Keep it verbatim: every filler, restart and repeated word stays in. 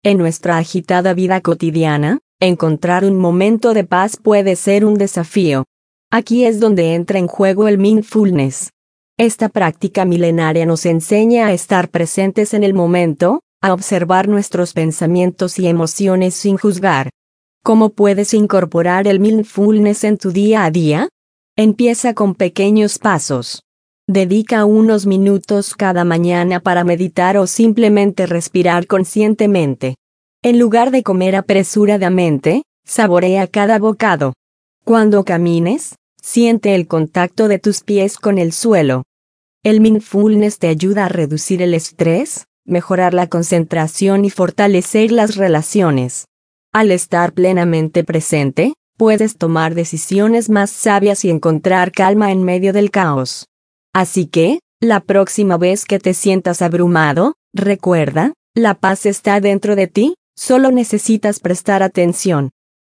En nuestra agitada vida cotidiana, encontrar un momento de paz puede ser un desafío. Aquí es donde entra en juego el mindfulness. Esta práctica milenaria nos enseña a estar presentes en el momento, a observar nuestros pensamientos y emociones sin juzgar. ¿Cómo puedes incorporar el mindfulness en tu día a día? Empieza con pequeños pasos. Dedica unos minutos cada mañana para meditar o simplemente respirar conscientemente. En lugar de comer apresuradamente, saborea cada bocado. Cuando camines, siente el contacto de tus pies con el suelo. El mindfulness te ayuda a reducir el estrés, mejorar la concentración y fortalecer las relaciones. Al estar plenamente presente, puedes tomar decisiones más sabias y encontrar calma en medio del caos. Así que, la próxima vez que te sientas abrumado, recuerda, la paz está dentro de ti, solo necesitas prestar atención.